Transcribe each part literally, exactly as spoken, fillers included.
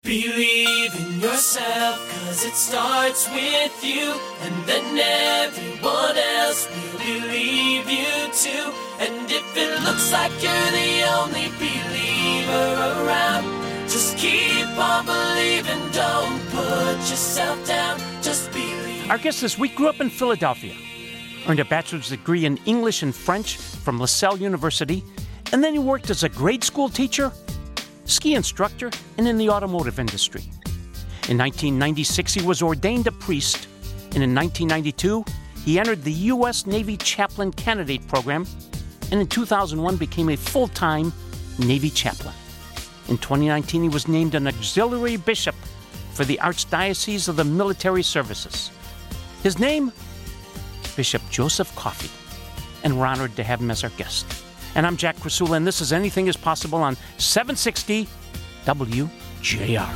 Believe in yourself, cause it starts with you, and then everyone else will believe you too. And if it looks like you're the only believer around, just keep on believing, don't put yourself down, just believe. Our guest this week grew up in Philadelphia, earned a bachelor's degree in English and French from LaSalle University, and then he worked as a grade school teacher, ski instructor, and in the automotive industry. In nineteen ninety-six, he was ordained a priest, and in nineteen ninety-two, he entered the U S Navy Chaplain Candidate Program, and in two thousand one became a full-time Navy chaplain. In twenty nineteen, he was named an auxiliary bishop for the Archdiocese of the Military Services. His name, Bishop Joseph Coffey, and we're honored to have him as our guest. And I'm Jack Krasula, and this is Anything is Possible on seven sixty W J R.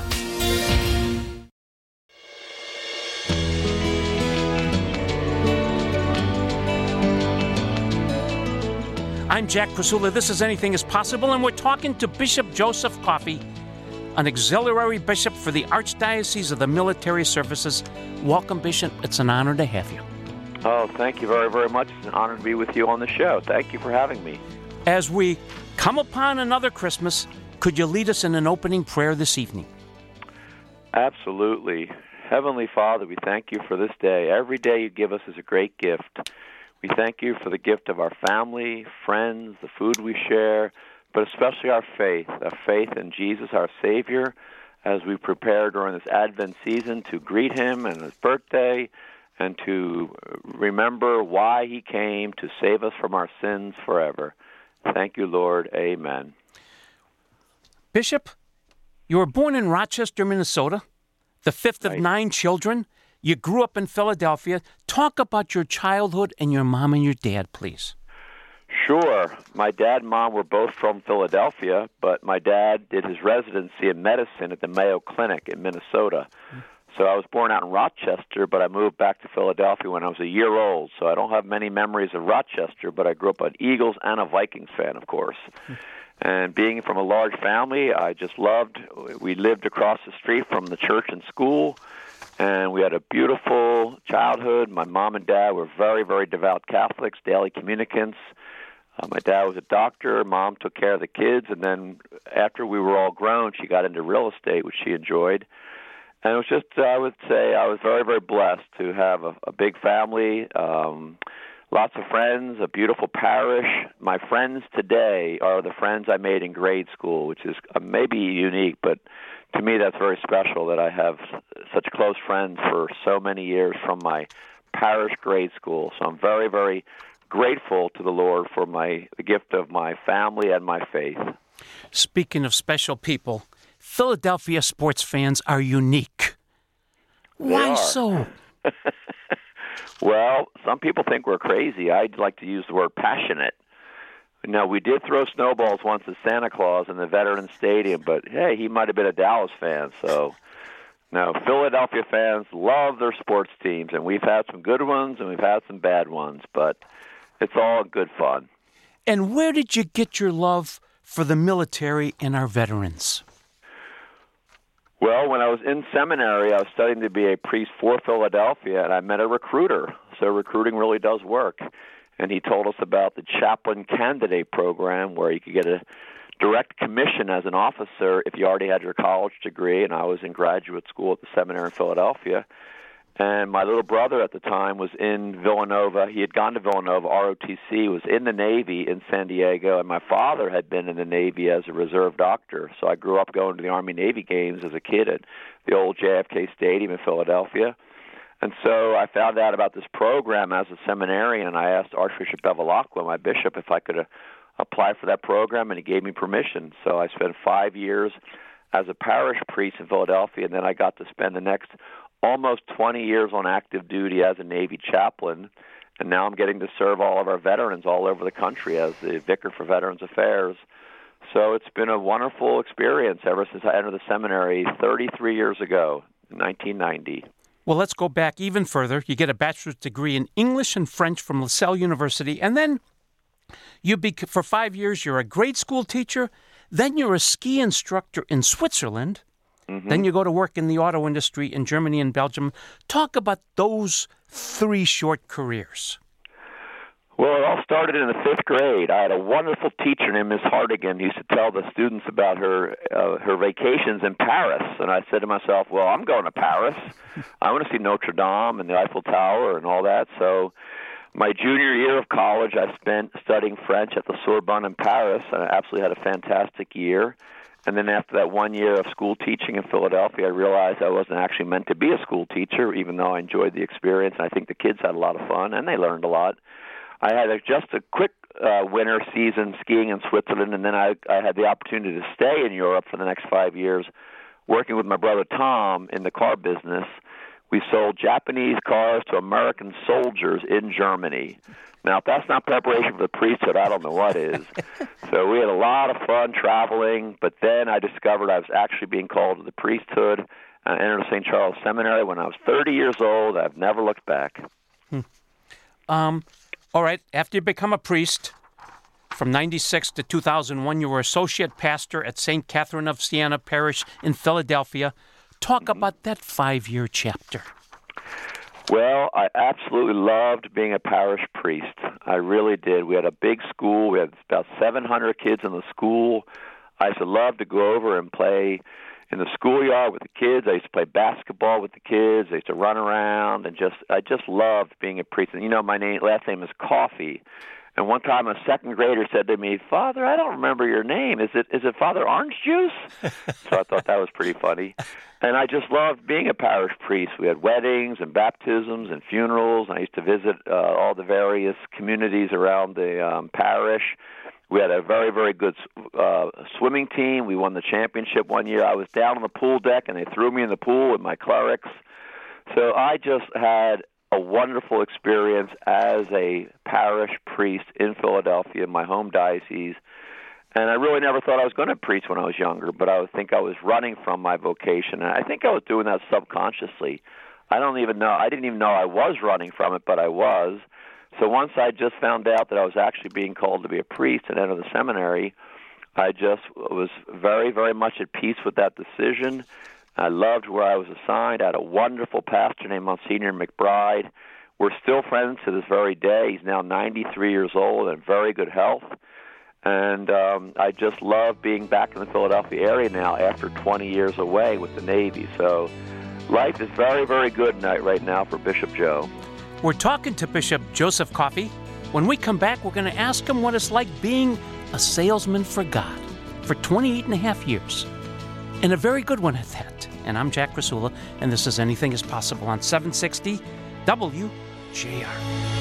I'm Jack Krasula. This is Anything is Possible, and we're talking to Bishop Joseph Coffey, an auxiliary bishop for the Archdiocese of the Military Services. Welcome, Bishop. It's an honor to have you. Oh, thank you very, very much. It's an honor to be with you on the show. Thank you for having me. As we come upon another Christmas, could you lead us in an opening prayer this evening? Absolutely. Heavenly Father, we thank you for this day. Every day you give us is a great gift. We thank you for the gift of our family, friends, the food we share, but especially our faith, our faith in Jesus, our Savior, as we prepare during this Advent season to greet him and his birthday and to remember why he came to save us from our sins forever. Thank you, Lord. Amen. Bishop, you were born in Rochester, Minnesota, the fifth of right. nine children. You grew up in Philadelphia. Talk about your childhood and your mom and your dad, please. Sure. My dad and mom were both from Philadelphia, but my dad did his residency in medicine at the Mayo Clinic in Minnesota. Mm-hmm. So I was born out in Rochester, but I moved back to Philadelphia when I was a year old. So I don't have many memories of Rochester, but I grew up an Eagles and a Vikings fan, of course. And being from a large family, I just loved. We lived across the street from the church and school, and we had a beautiful childhood. My mom and dad were very, very devout Catholics, daily communicants. Uh, my dad was a doctor. Mom took care of the kids, and then after we were all grown, she got into real estate, which she enjoyed. And it was just, uh, I would say, I was very, very blessed to have a, a big family, um, lots of friends, a beautiful parish. My friends today are the friends I made in grade school, which is uh, maybe unique, but to me that's very special that I have such close friends for so many years from my parish grade school. So I'm very, very grateful to the Lord for my the gift of my family and my faith. Speaking of special people, Philadelphia sports fans are unique. Why are. so? Well, some people think we're crazy. I'd like to use the word passionate. Now, we did throw snowballs once at Santa Claus in the Veterans Stadium, but hey, he might have been a Dallas fan. So, no, Philadelphia fans love their sports teams, and we've had some good ones and we've had some bad ones, but it's all good fun. And where did you get your love for the military and our veterans? Well, when I was in seminary, I was studying to be a priest for Philadelphia, and I met a recruiter. So recruiting really does work. And he told us about the chaplain candidate program where you could get a direct commission as an officer if you already had your college degree, and I was in graduate school at the seminary in Philadelphia. And my little brother at the time was in Villanova. He had gone to Villanova, R O T C, was in the Navy in San Diego, and my father had been in the Navy as a reserve doctor. So I grew up going to the Army-Navy games as a kid at the old J F K Stadium in Philadelphia. And so I found out about this program as a seminarian, and I asked Archbishop Bevilacqua, my bishop, if I could uh, apply for that program, and he gave me permission. So I spent five years as a parish priest in Philadelphia, and then I got to spend the next almost twenty years on active duty as a Navy chaplain, and now I'm getting to serve all of our veterans all over the country as the Vicar for Veterans Affairs. So it's been a wonderful experience ever since I entered the seminary thirty-three years ago, in nineteen ninety. Well, let's go back even further. You get a bachelor's degree in English and French from LaSalle University, and then you be, for five years you're a grade school teacher, then you're a ski instructor in Switzerland, Mm-hmm. Then you go to work in the auto industry in Germany and Belgium. Talk about those three short careers. Well, it all started in the fifth grade. I had a wonderful teacher named Miss Hardigan who used to tell the students about her uh, her vacations in Paris. And I said to myself, well, I'm going to Paris. I want to see Notre Dame and the Eiffel Tower and all that. So my junior year of college, I spent studying French at the Sorbonne in Paris, and I absolutely had a fantastic year. And then after that one year of school teaching in Philadelphia, I realized I wasn't actually meant to be a school teacher, even though I enjoyed the experience. And I think the kids had a lot of fun, and they learned a lot. I had a, just a quick uh, winter season skiing in Switzerland, and then I, I had the opportunity to stay in Europe for the next five years, working with my brother Tom in the car business. We sold Japanese cars to American soldiers in Germany. Now, if that's not preparation for the priesthood, I don't know what is. So we had a lot of fun traveling, but then I discovered I was actually being called to the priesthood. I entered Saint Charles Seminary when I was thirty years old. I've never looked back. Hmm. Um. All right, after you become a priest, from ninety-six to two thousand one, you were associate pastor at Saint Catherine of Siena Parish in Philadelphia. Talk mm-hmm. about that five-year chapter. Well, I absolutely loved being a parish priest. I really did. We had a big school. We had about seven hundred kids in the school. I used to love to go over and play in the schoolyard with the kids. I used to play basketball with the kids. I used to run around, and just I just loved being a priest. And you know, my name, last name is Coffee. And one time a second grader said to me, "Father, I don't remember your name. Is it is it Father Orange Juice?" So I thought that was pretty funny. And I just loved being a parish priest. We had weddings and baptisms and funerals. I used to visit uh, all the various communities around the um, parish. We had a very, very good uh, swimming team. We won the championship one year. I was down on the pool deck, and they threw me in the pool with my clerics. So I just had a wonderful experience as a parish priest in Philadelphia, my home diocese. And I really never thought I was going to preach when I was younger, but I would think I was running from my vocation. And I think I was doing that subconsciously. I don't even know. I didn't even know I was running from it, but I was. So once I just found out that I was actually being called to be a priest and enter the seminary, I just was very, very much at peace with that decision. I loved where I was assigned. I had a wonderful pastor named Monsignor McBride. We're still friends to this very day. He's now ninety-three years old and in very good health. And um, I just love being back in the Philadelphia area now after twenty years away with the Navy. So life is very, very good night right now for Bishop Joe. We're talking to Bishop Joseph Coffey. When we come back, we're going to ask him what it's like being a salesman for God for twenty-eight and a half years. And a very good one at that. And I'm Jack Krasula, and this is Anything is Possible on seven sixty W J R.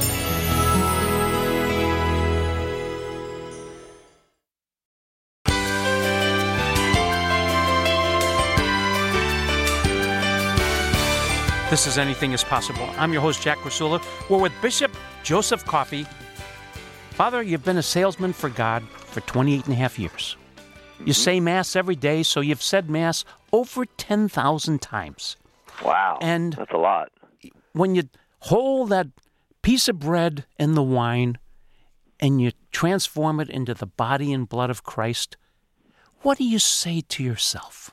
This is Anything is Possible. I'm your host, Jack Krasula. We're with Bishop Joseph Coffey. Father, you've been a salesman for God for twenty-eight and a half years. You say Mass every day, so you've said Mass over ten thousand times. Wow, and that's a lot. When you hold that piece of bread and the wine and you transform it into the body and blood of Christ, what do you say to yourself?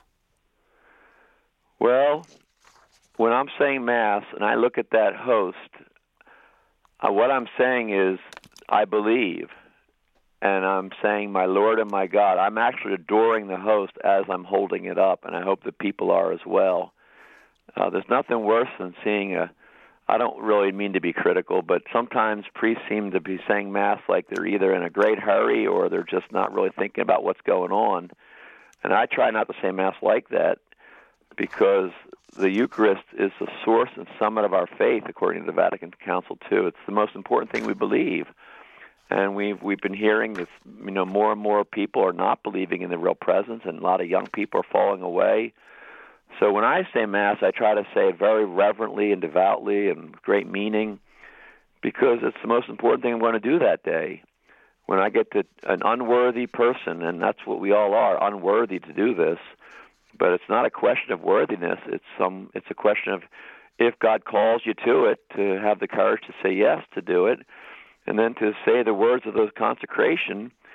Well, when I'm saying Mass and I look at that host, uh, what I'm saying is, I believe. And I'm saying, my Lord and my God. I'm actually adoring the host as I'm holding it up, and I hope the people are as well. Uh, there's nothing worse than seeing a, I don't really mean to be critical, but sometimes priests seem to be saying Mass like they're either in a great hurry or they're just not really thinking about what's going on. And I try not to say Mass like that because the Eucharist is the source and summit of our faith, according to the Vatican Council, too. It's the most important thing we believe. And we've we've been hearing this, you know, more and more people are not believing in the real presence, and a lot of young people are falling away. So when I say Mass, I try to say it very reverently and devoutly and with great meaning, because it's the most important thing I'm going to do that day. When I get to an unworthy person, and that's what we all are, unworthy to do this, but it's not a question of worthiness. It's some. It's a question of if God calls you to it, to have the courage to say yes to do it. And then to say the words of the consecration,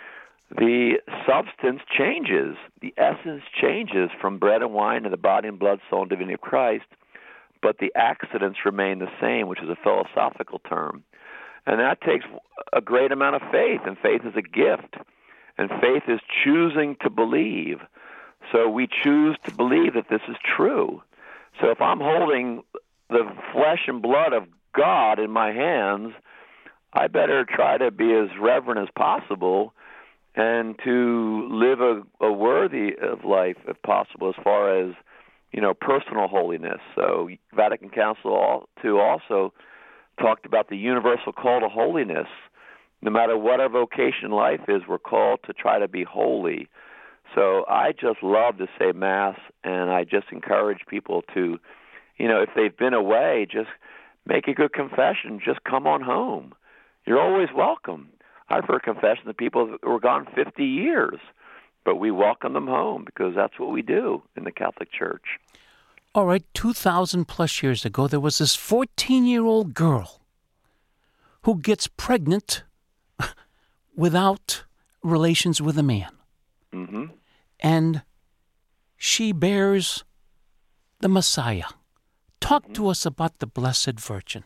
the substance changes. The essence changes from bread and wine to the body and blood, soul, and divinity of Christ, but the accidents remain the same, which is a philosophical term. And that takes a great amount of faith, and faith is a gift. And faith is choosing to believe. So we choose to believe that this is true. So if I'm holding the flesh and blood of God in my hands, I better try to be as reverent as possible and to live a, a worthy of life, if possible, as far as, you know, personal holiness. So Vatican Council two also talked about the universal call to holiness. No matter what our vocation in life is, we're called to try to be holy. So I just love to say Mass, and I just encourage people to, you know, if they've been away, just make a good confession. Just come on home. You're always welcome. I've heard confessions of people who were gone fifty years, but we welcome them home because that's what we do in the Catholic Church. All right, two thousand plus years ago, there was this fourteen-year-old girl who gets pregnant without relations with a man. Mm-hmm. And she bears the Messiah. Talk mm-hmm. to us about the Blessed Virgin.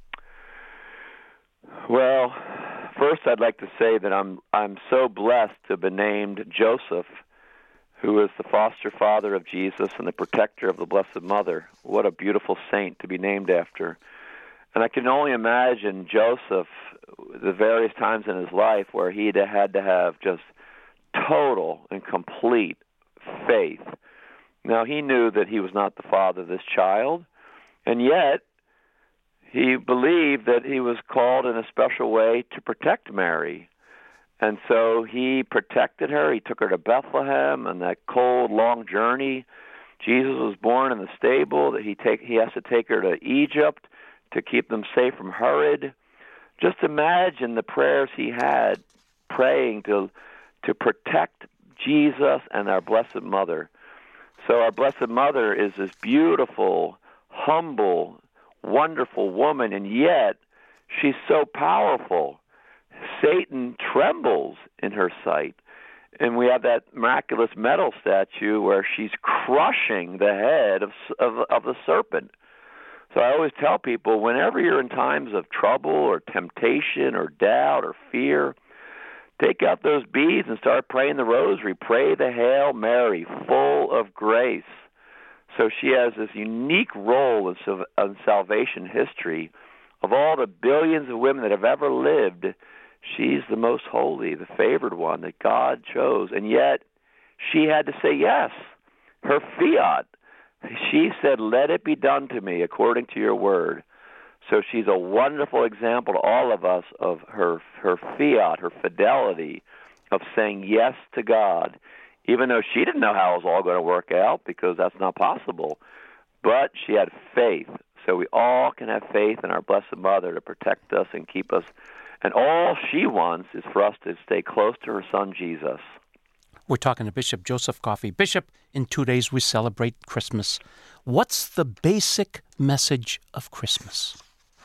Well, first I'd like to say that I'm I'm so blessed to be named Joseph, who is the foster father of Jesus and the protector of the Blessed Mother. What a beautiful saint to be named after. And I can only imagine Joseph, the various times in his life where he had to have just total and complete faith. Now, he knew that he was not the father of this child, and yet he believed that he was called in a special way to protect Mary. And so he protected her. He took her to Bethlehem on that cold, long journey. Jesus was born in the stable. That he take he has to take her to Egypt to keep them safe from Herod. Just imagine the prayers he had praying to to protect Jesus and our Blessed Mother. So our Blessed Mother is this beautiful, humble, wonderful woman, and yet she's so powerful. Satan trembles in her sight. And we have that miraculous metal statue where she's crushing the head of, of, of the serpent. So I always tell people, whenever you're in times of trouble or temptation or doubt or fear, take out those beads and start praying the rosary. Pray the Hail Mary, full of grace. So she has this unique role in, in salvation history. Of all the billions of women that have ever lived, she's the most holy, the favored one that God chose. And yet, she had to say yes. Her fiat. She said, let it be done to me according to your word. So she's a wonderful example to all of us of her her fiat, her fidelity, of saying yes to God, even though she didn't know how it was all going to work out, because that's not possible. But she had faith. So we all can have faith in our Blessed Mother to protect us and keep us. And all she wants is for us to stay close to her Son, Jesus. We're talking to Bishop Joseph Coffey. Bishop, in two days we celebrate Christmas. What's the basic message of Christmas?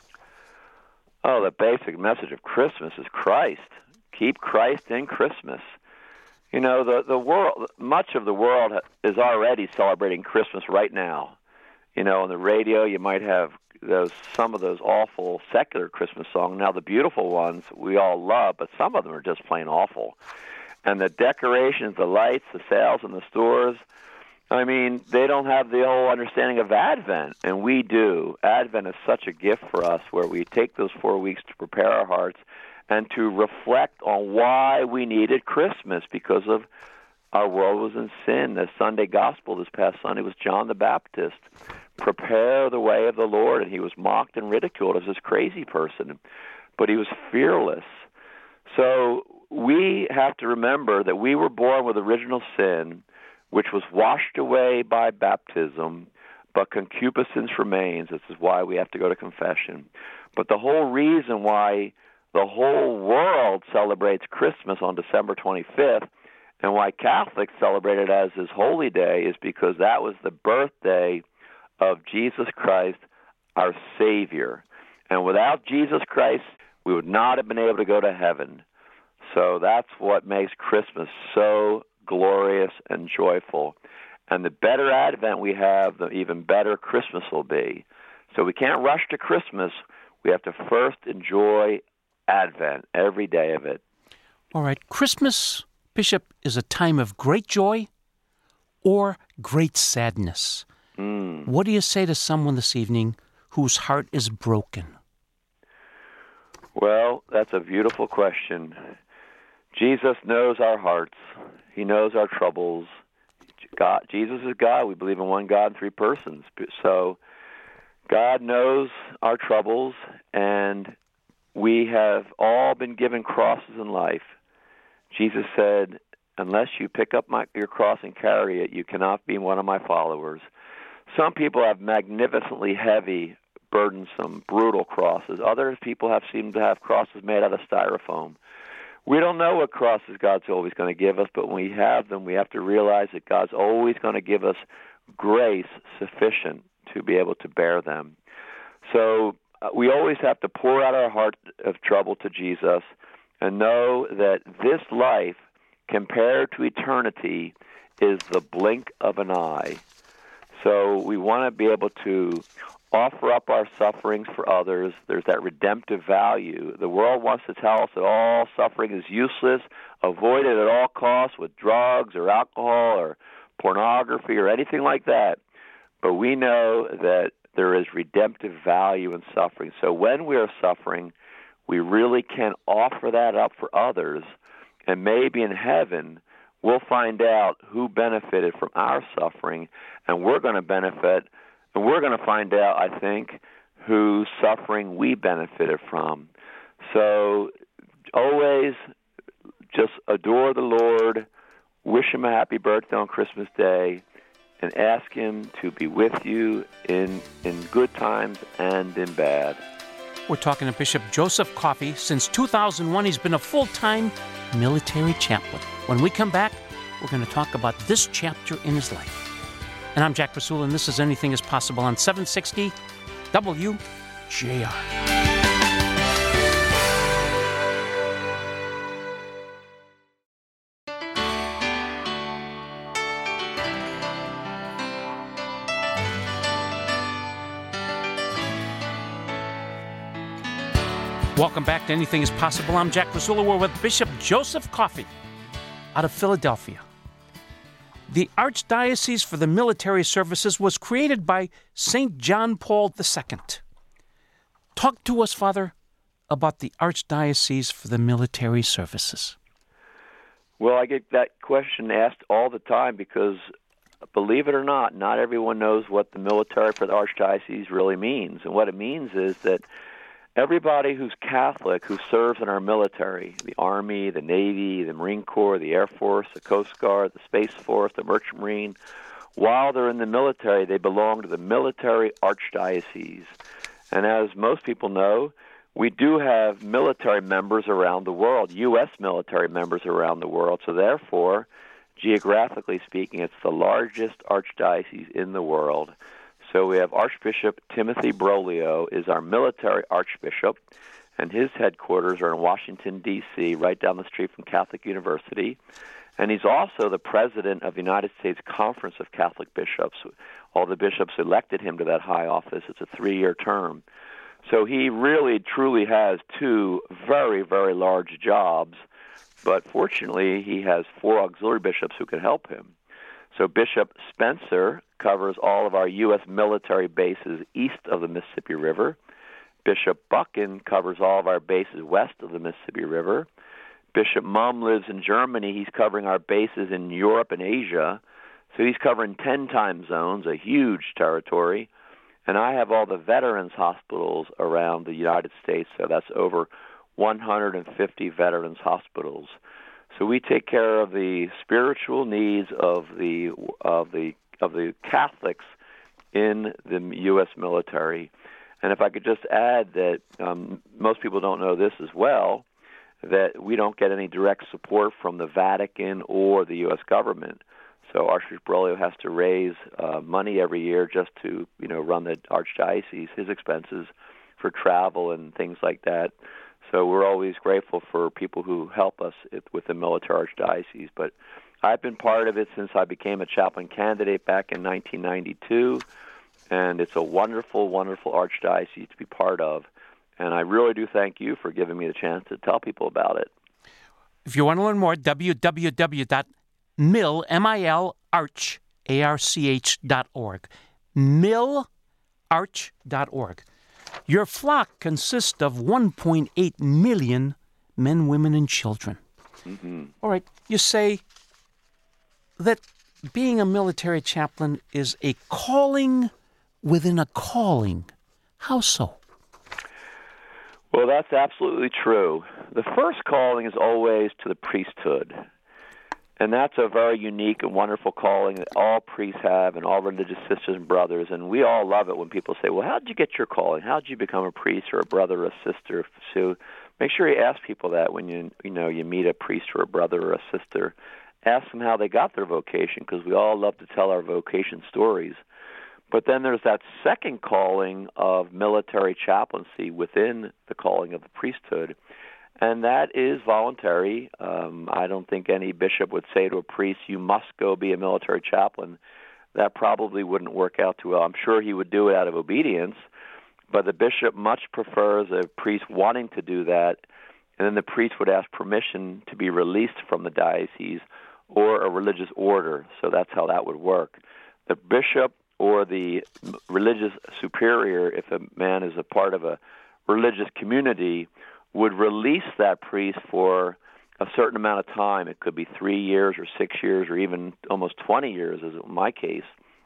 Oh, the basic message of Christmas is Christ. Keep Christ in Christmas. You know, the, the world, much of the world is already celebrating Christmas right now. You know, on the radio you might have those some of those awful secular Christmas songs. Now, the beautiful ones we all love, but some of them are just plain awful. And the decorations, the lights, the sales in the stores, I mean, they don't have the whole understanding of Advent, and we do. Advent is such a gift for us where we take those four weeks to prepare our hearts and to reflect on why we needed Christmas, because of our world was in sin. The Sunday gospel this past Sunday was John the Baptist. Prepare the way of the Lord, and he was mocked and ridiculed as this crazy person, but he was fearless. So we have to remember that we were born with original sin, which was washed away by baptism, but concupiscence remains. This is why we have to go to confession. But the whole reason why the whole world celebrates Christmas on December twenty-fifth, and why Catholics celebrate it as his holy day, is because that was the birthday of Jesus Christ, our Savior. And without Jesus Christ, we would not have been able to go to heaven. So that's what makes Christmas so glorious and joyful. And the better Advent we have, the even better Christmas will be. So we can't rush to Christmas. We have to first enjoy Advent, every day of it. All right. Christmas, Bishop, is a time of great joy or great sadness. Mm. What do you say to someone this evening whose heart is broken? Well, that's a beautiful question. Jesus knows our hearts. He knows our troubles. God, Jesus is God. We believe in one God in three persons. So God knows our troubles, and we have all been given crosses in life. Jesus said, unless you pick up my, your cross and carry it, you cannot be one of my followers. Some people have magnificently heavy, burdensome, brutal crosses. Other people have seemed to have crosses made out of styrofoam. We don't know what crosses God's always going to give us, but when we have them, we have to realize that God's always going to give us grace sufficient to be able to bear them. So uh, we always have to pour out our heart of trouble to Jesus and know that this life, compared to eternity, is the blink of an eye. So we want to be able to offer up our sufferings for others. There's that redemptive value. The world wants to tell us that all suffering is useless, avoid it at all costs with drugs or alcohol or pornography or anything like that. But we know that there is redemptive value in suffering. So when we are suffering, we really can offer that up for others, and maybe in heaven we'll find out who benefited from our suffering, and we're going to benefit, and we're going to find out, I think, whose suffering we benefited from. So always just adore the Lord, wish Him a happy birthday on Christmas Day, and ask Him to be with you in in good times and in bad. We're talking to Bishop Joseph Coffey. Since two thousand one, he's been a full-time military chaplain. When we come back, we're going to talk about this chapter in his life. And I'm Jack Rasul, and this is Anything is Possible on seven sixty W J R. Welcome back to Anything is Possible. I'm Jack Rasul. We're with Bishop Joseph Coffey out of Philadelphia. The Archdiocese for the Military Services was created by Saint John Paul the Second. Talk to us, Father, about the Archdiocese for the Military Services. Well, I get that question asked all the time because, believe it or not, not everyone knows what the military for the Archdiocese really means. And what it means is that everybody who's Catholic who serves in our military, the Army, the Navy, the Marine Corps, the Air Force, the Coast Guard, the Space Force, the Merchant Marine, while they're in the military, they belong to the Military Archdiocese. And as most people know, we do have military members around the world, U S military members around the world. So therefore, geographically speaking, it's the largest archdiocese in the world. So we have Archbishop Timothy Broglio is our military archbishop, and his headquarters are in Washington, D C, right down the street from Catholic University. And he's also the president of the United States Conference of Catholic Bishops. All the bishops elected him to that high office. It's a three-year term. So he really, truly has two very, very large jobs, but fortunately he has four auxiliary bishops who can help him. So Bishop Spencer covers all of our U S military bases east of the Mississippi River. Bishop Buchan covers all of our bases west of the Mississippi River. Bishop Mumm lives in Germany. He's covering our bases in Europe and Asia. So he's covering ten time zones, a huge territory. And I have all the veterans hospitals around the United States, so that's over one hundred fifty veterans hospitals. So we take care of the spiritual needs of the of the of the Catholics in the U S military. And if I could just add that um, most people don't know this as well, that we don't get any direct support from the Vatican or the U S government. So Archbishop Broglio has to raise uh, money every year just to, you know, run the archdiocese, his expenses for travel and things like that. So we're always grateful for people who help us with the military archdiocese. But I've been part of it since I became a chaplain candidate back in nineteen ninety-two, and it's a wonderful, wonderful archdiocese to be part of. And I really do thank you for giving me the chance to tell people about it. If you want to learn more, w w w dot mil, M I L, arch, A R C H dot org. mil arch dot org. Your flock consists of one point eight million men, women, and children. Mm-hmm. All right, you say that being a military chaplain is a calling within a calling. How so? Well, that's absolutely true. The first calling is always to the priesthood. And that's a very unique and wonderful calling that all priests have and all religious sisters and brothers. And we all love it when people say, well, how did you get your calling? How did you become a priest or a brother or a sister? So make sure you ask people that when you you know you meet a priest or a brother or a sister. Ask them how they got their vocation, because we all love to tell our vocation stories. But then there's that second calling of military chaplaincy within the calling of the priesthood. And that is voluntary. Um, I don't think any bishop would say to a priest, you must go be a military chaplain. That probably wouldn't work out too well. I'm sure he would do it out of obedience, but the bishop much prefers a priest wanting to do that, and then the priest would ask permission to be released from the diocese or a religious order. So that's how that would work. The bishop or the religious superior, if a man is a part of a religious community, would release that priest for a certain amount of time. It could be three years or six years or even almost twenty years, as in my case.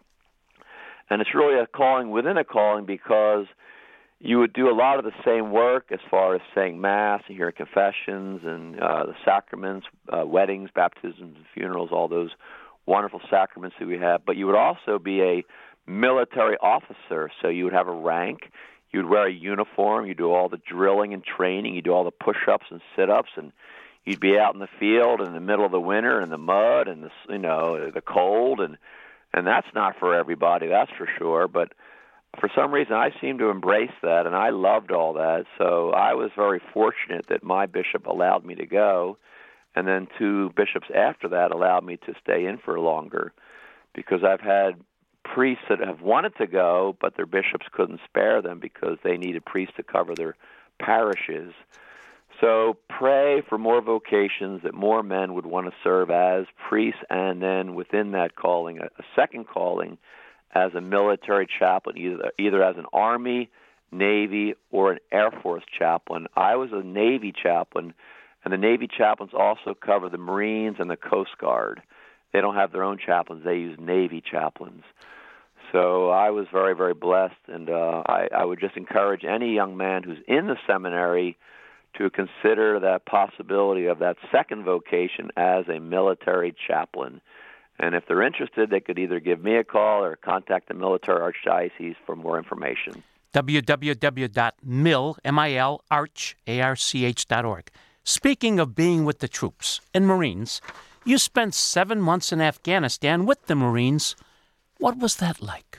And it's really a calling within a calling, because you would do a lot of the same work as far as saying Mass and hearing confessions and uh, the sacraments, uh, weddings, baptisms, and funerals, all those wonderful sacraments that we have. But you would also be a military officer, so you would have a rank. You'd wear a uniform. You do all the drilling and training. You do all the push-ups and sit-ups, and you'd be out in the field in the middle of the winter in the mud and the you know the cold, and and that's not for everybody, that's for sure. But for some reason, I seemed to embrace that, and I loved all that. So I was very fortunate that my bishop allowed me to go, and then two bishops after that allowed me to stay in for longer, because I've had priests that have wanted to go, but their bishops couldn't spare them because they needed priests to cover their parishes. So pray for more vocations, that more men would want to serve as priests, and then within that calling, a, a second calling as a military chaplain, either either as an Army, Navy, or an Air Force chaplain. I was a Navy chaplain, and the Navy chaplains also cover the Marines and the Coast Guard. They don't have their own chaplains. They use Navy chaplains. So I was very, very blessed, and uh, I, I would just encourage any young man who's in the seminary to consider that possibility of that second vocation as a military chaplain. And if they're interested, they could either give me a call or contact the military archdiocese for more information. w w w dot mil, M I L, arch, A R C H dot org. Speaking of being with the troops and Marines, you spent seven months in Afghanistan with the Marines. What was that like?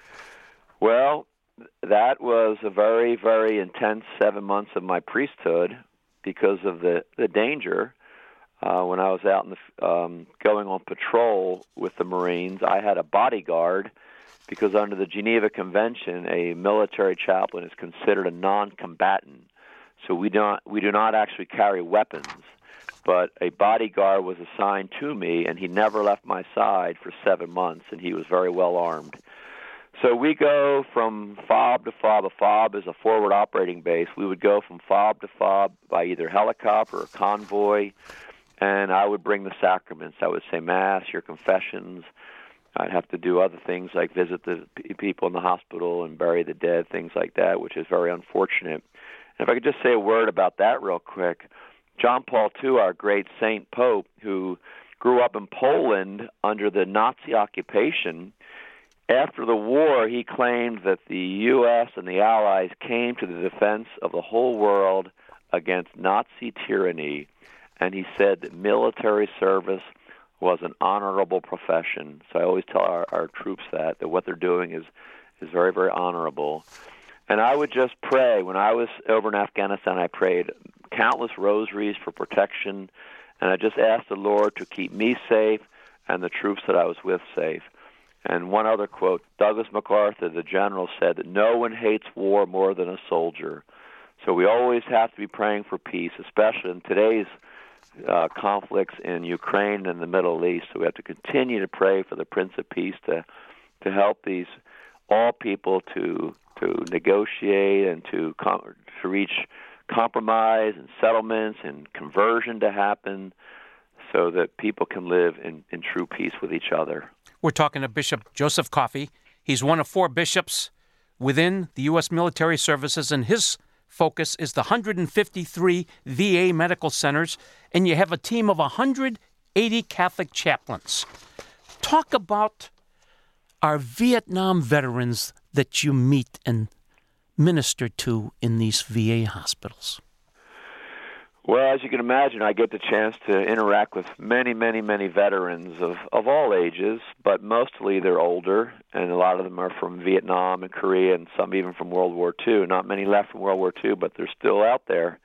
Well, that was a very, very intense seven months of my priesthood because of the, the danger. Uh, when I was out in the, um, going on patrol with the Marines, I had a bodyguard because under the Geneva Convention, a military chaplain is considered a non-combatant. So we don't we do not actually carry weapons. But a bodyguard was assigned to me, and he never left my side for seven months, and he was very well armed. So we go from fob to fob. A fob is a forward operating base. We would go from fob to fob by either helicopter or convoy, and I would bring the sacraments. I would say Mass, your confessions. I'd have to do other things like visit the people in the hospital and bury the dead, things like that, which is very unfortunate. And if I could just say a word about that real quick, John Paul the Second, our great Saint Pope, who grew up in Poland under the Nazi occupation, after the war, he claimed that the U S and the Allies came to the defense of the whole world against Nazi tyranny, and he said that military service was an honorable profession. So I always tell our, our troops that, that what they're doing is, is very, very honorable. And I would just pray. When I was over in Afghanistan, I prayed, countless rosaries for protection, and I just asked the Lord to keep me safe and the troops that I was with safe. And one other quote, Douglas MacArthur, the general, said that no one hates war more than a soldier. So we always have to be praying for peace, especially in today's uh, conflicts in Ukraine and the Middle East. So we have to continue to pray for the Prince of Peace to to help these all people to to negotiate and to com- to reach compromise and settlements and conversion to happen so that people can live in, in true peace with each other. We're talking to Bishop Joseph Coffey. He's one of four bishops within the U S military services, and his focus is the one hundred fifty-three V A medical centers, and you have a team of one hundred eighty Catholic chaplains. Talk about our Vietnam veterans that you meet and minister to in these V A hospitals. Well, as you can imagine, I get the chance to interact with many, many, many veterans of, of all ages, but mostly they're older, and a lot of them are from Vietnam and Korea, and some even from World War Two. Not many left from World War Two, but they're still out there.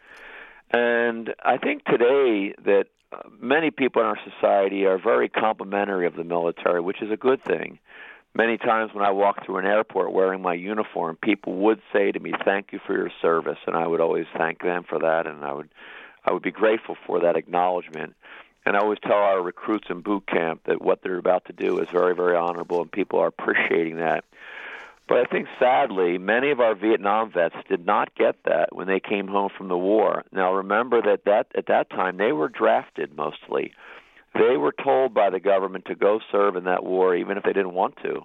And I think today that many people in our society are very complimentary of the military, which is a good thing. Many times when I walk through an airport wearing my uniform, people would say to me, "Thank you for your service," and I would always thank them for that, and I would I would be grateful for that acknowledgement. And I always tell our recruits in boot camp that what they're about to do is very, very honorable, and people are appreciating that. But I think, sadly, many of our Vietnam vets did not get that when they came home from the war. Now, remember that, that at that time, they were drafted mostly. They were told by the government to go serve in that war, even if they didn't want to.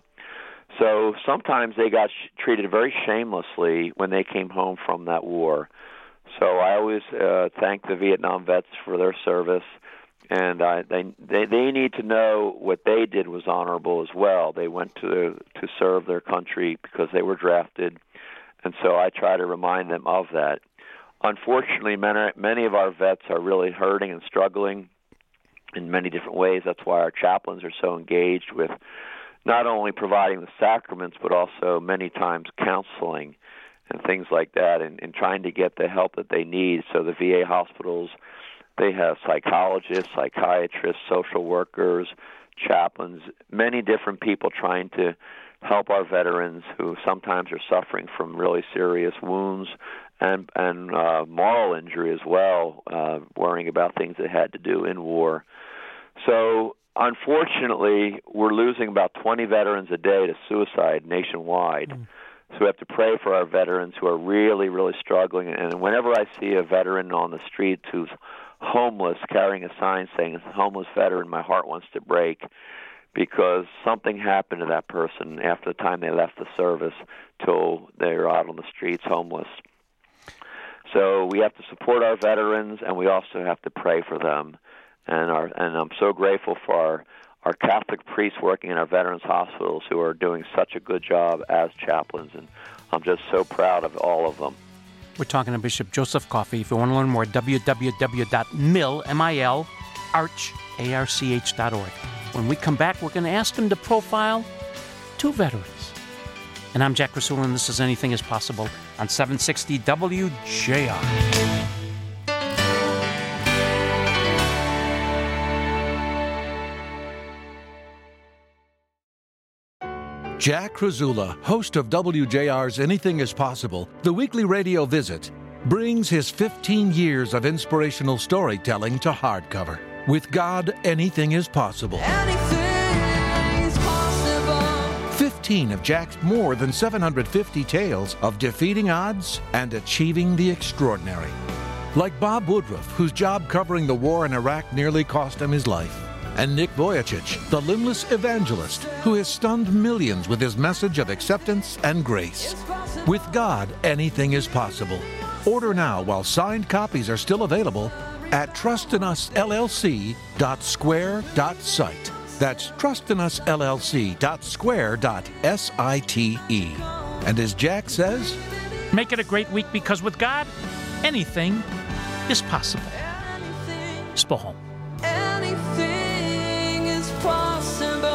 So sometimes they got sh- treated very shamelessly when they came home from that war. So I always uh, thank the Vietnam vets for their service, and I, they, they they need to know what they did was honorable as well. They went to to serve their country because they were drafted, and so I try to remind them of that. Unfortunately, many, many of our vets are really hurting and struggling in many different ways. That's why our chaplains are so engaged with not only providing the sacraments, but also many times counseling and things like that, and, and trying to get the help that they need. So the V A hospitals, they have psychologists, psychiatrists, social workers, chaplains, many different people trying to help our veterans who sometimes are suffering from really serious wounds and, and uh, moral injury as well, uh, worrying about things they had to do in war. So unfortunately, we're losing about twenty veterans a day to suicide nationwide. Mm. So we have to pray for our veterans who are really, really struggling. And whenever I see a veteran on the street who's homeless, carrying a sign saying, "Homeless veteran," my heart wants to break, because something happened to that person after the time they left the service till they're out on the streets homeless. So we have to support our veterans, and we also have to pray for them. And our and I'm so grateful for our our Catholic priests working in our veterans hospitals who are doing such a good job as chaplains, and I'm just so proud of all of them. We're talking to Bishop Joseph Coffey. If you want to learn more, w w w dot mil, M I L, arch, A R C H dot org. When we come back, we're going to ask him to profile two veterans. And I'm Jack Rasul, and this is Anything is Possible on seven sixty W J R. Jack Krasula, host of W J R's Anything is Possible, the weekly radio visit, brings his fifteen years of inspirational storytelling to hardcover. With God, anything is possible. Anything is possible. fifteen of Jack's more than seven hundred fifty tales of defeating odds and achieving the extraordinary. Like Bob Woodruff, whose job covering the war in Iraq nearly cost him his life. And Nick Vujicic, the limbless evangelist who has stunned millions with his message of acceptance and grace. With God, anything is possible. Order now while signed copies are still available at trust in us L L C dot square dot site. That's trust in us L L C dot square dot site. And as Jack says, make it a great week, because with God, anything is possible. Spoholm. Anything is possible.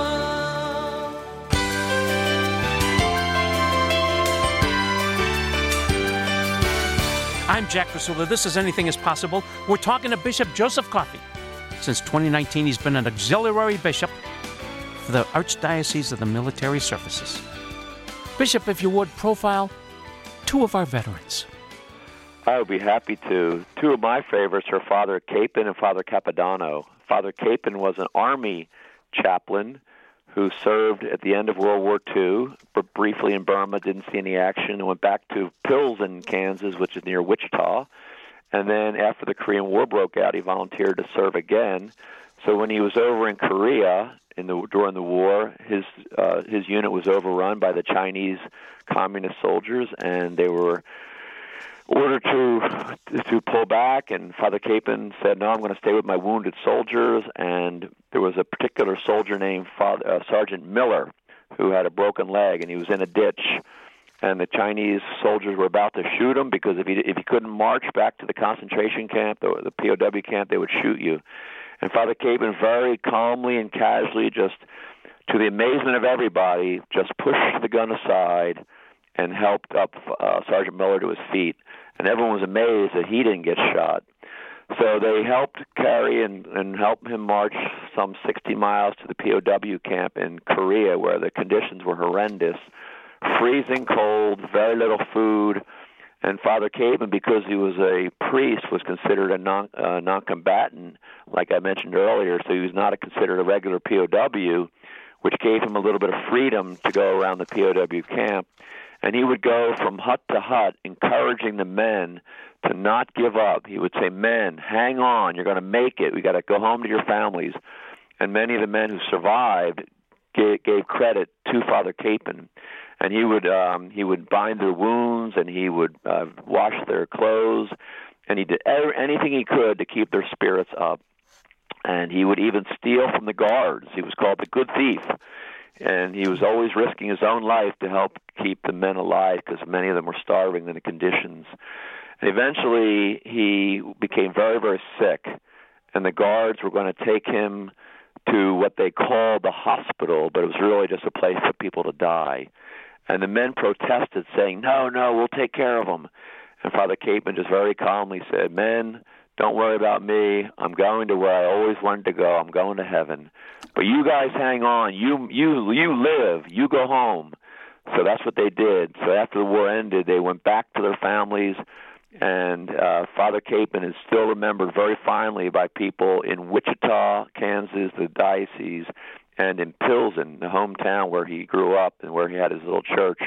I'm Jack Krasula. This is Anything is Possible. We're talking to Bishop Joseph Coffey. Since twenty nineteen, he's been an auxiliary bishop for the Archdiocese of the Military Services. Bishop, if you would, profile two of our veterans. I would be happy to. Two of my favorites are Father Capon and Father Capodanno. Father Capon was an Army chaplain who served at the end of World War Two, but briefly in Burma, didn't see any action, and went back to Pilsen, Kansas, which is near Wichita. And then after the Korean War broke out, he volunteered to serve again. So when he was over in Korea in the, during the war, his uh, his unit was overrun by the Chinese communist soldiers, and they were ordered to to pull back. And Father Capon said, "No, I'm going to stay with my wounded soldiers." And there was a particular soldier named Father, uh, Sergeant Miller who had a broken leg, and he was in a ditch. And the Chinese soldiers were about to shoot him because if he if he couldn't march back to the concentration camp, the, the P O W camp, they would shoot you. And Father Capon very calmly and casually, just to the amazement of everybody, just pushed the gun aside and helped up uh, Sergeant Miller to his feet. And everyone was amazed that he didn't get shot. So they helped carry and, and help him march some sixty miles to the P O W camp in Korea, where the conditions were horrendous. Freezing cold, very little food, and Father Capon, because he was a priest, was considered a non uh, non-combatant, like I mentioned earlier. So he was not a, considered a regular P O W, which gave him a little bit of freedom to go around the P O W camp. And he would go from hut to hut, encouraging the men to not give up. He would say, "Men, hang on! You're going to make it. We got to go home to your families." And many of the men who survived gave, gave credit to Father Capon. And he would um, he would bind their wounds, and he would uh, wash their clothes, and he did anything he could to keep their spirits up. And he would even steal from the guards. He was called the good thief, and he was always risking his own life to help keep the men alive because many of them were starving in the conditions. And eventually, he became very, very sick, and the guards were going to take him to what they called the hospital, but it was really just a place for people to die. And the men protested, saying, "No, no, we'll take care of them." And Father Capon just very calmly said, "Men, don't worry about me. I'm going to where I always wanted to go. I'm going to heaven. But you guys hang on. You you, you live. You go home." So that's what they did. So after the war ended, they went back to their families, and uh, Father Capon is still remembered very fondly by people in Wichita, Kansas, the diocese, and in Pilsen, the hometown where he grew up and where he had his little church.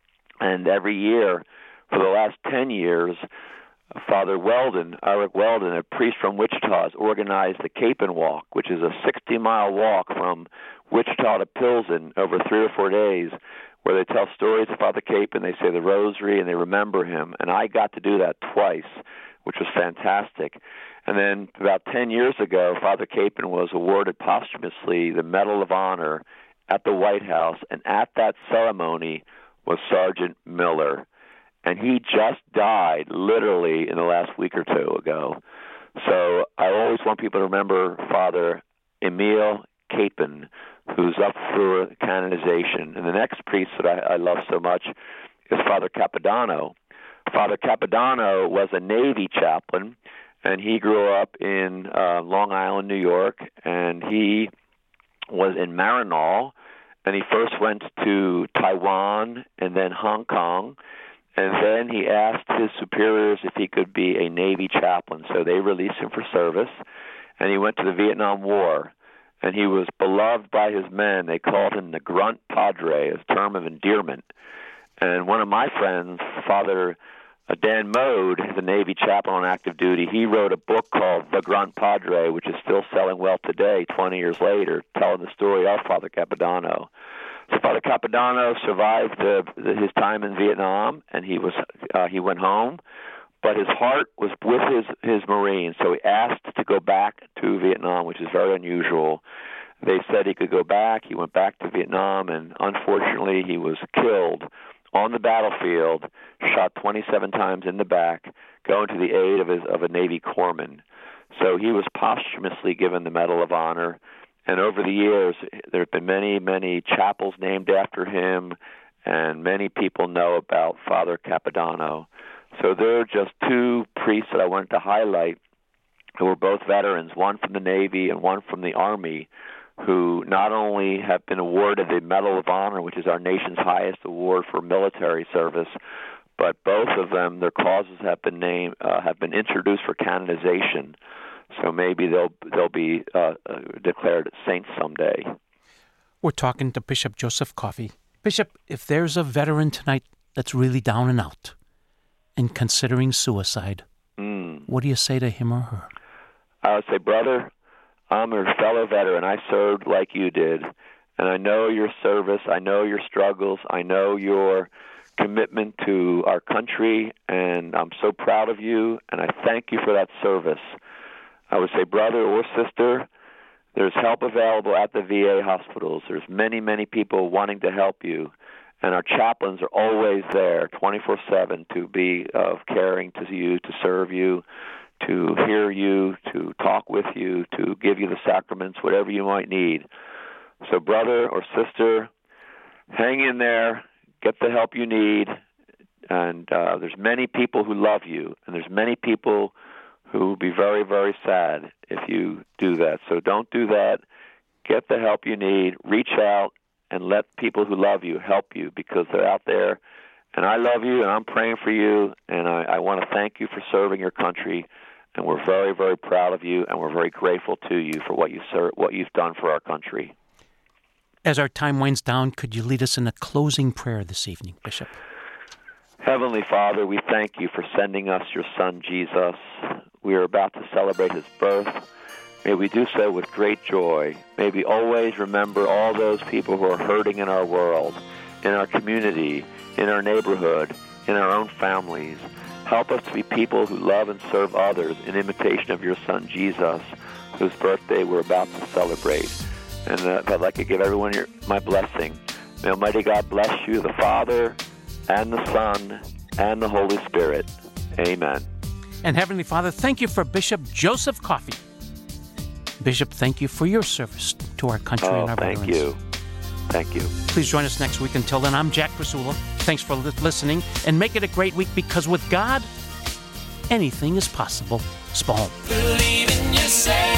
And every year, for the last ten years, Father Weldon, Eric Weldon, a priest from Wichita, has organized the Capon Walk, which is a sixty-mile walk from Wichita to Pilsen over three or four days, where they tell stories of Father Capon, they say the rosary, and they remember him. And I got to do that twice, which was fantastic. And then about ten years ago, Father Capon was awarded posthumously the Medal of Honor at the White House, and at that ceremony was Sergeant Miller. And he just died literally in the last week or two ago. So I always want people to remember Father Emil Capon, who's up for canonization. And the next priest that I, I love so much is Father Capodanno. Father Capodanno was a Navy chaplain, and he grew up in uh, Long Island, New York, and he was in Marinol, and he first went to Taiwan and then Hong Kong, and then he asked his superiors if he could be a Navy chaplain, so they released him for service, and he went to the Vietnam War, and he was beloved by his men. They called him the Grunt Padre, a term of endearment. And one of my friends, Father Uh, Dan Mode, the Navy chaplain on active duty, he wrote a book called The Grunt Padre, which is still selling well today, twenty years later, telling the story of Father Capodanno. So Father Capodanno survived the, the, his time in Vietnam, and he was uh, he went home, but his heart was with his, his Marines, so he asked to go back to Vietnam, which is very unusual. They said he could go back. He went back to Vietnam, and unfortunately he was killed on the battlefield, shot twenty-seven times in the back, going to the aid of his of a Navy corpsman. So he was posthumously given the Medal of Honor, and over the years there have been many, many chapels named after him, and many people know about Father Capodanno. So there are just two priests that I wanted to highlight who were both veterans, one from the Navy and one from the Army, who not only have been awarded the Medal of Honor, which is our nation's highest award for military service, but both of them, their causes have been named, uh, have been introduced for canonization. So maybe they'll they'll be uh, uh, declared saints someday. We're talking to Bishop Joseph Coffey. Bishop, if there's a veteran tonight that's really down and out and considering suicide, mm. what do you say to him or her? I would say, brother, I'm a fellow veteran. I served like you did, and I know your service. I know your struggles. I know your commitment to our country, and I'm so proud of you, and I thank you for that service. I would say, brother or sister, there's help available at the V A hospitals. There's many, many people wanting to help you, and our chaplains are always there twenty-four seven to be of caring to you, to serve you, to hear you, to talk with you, to give you the sacraments, whatever you might need. So brother or sister, hang in there, get the help you need, and uh, there's many people who love you, and there's many people who will be very, very sad if you do that. So don't do that. Get the help you need. Reach out and let people who love you help you, because they're out there. And I love you, and I'm praying for you, and I, I want to thank you for serving your country. And we're very, very proud of you, and we're very grateful to you for what you ser- what you've done for our country. As our time winds down, could you lead us in a closing prayer this evening, Bishop? Heavenly Father, we thank you for sending us your Son, Jesus. We are about to celebrate his birth. May we do so with great joy. May we always remember all those people who are hurting in our world, in our community, in our neighborhood, in our own families. Help us to be people who love and serve others in imitation of your Son, Jesus, whose birthday we're about to celebrate. And uh, I'd like to give everyone your, my blessing. May Almighty God bless you, the Father, and the Son, and the Holy Spirit. Amen. And Heavenly Father, thank you for Bishop Joseph Coffey. Bishop, thank you for your service to our country oh, and our thank veterans. you. Thank you. Please join us next week. Until then, I'm Jack Priscilla. Thanks for li- listening, and make it a great week, because with God, anything is possible. Spall. Believe in yourself.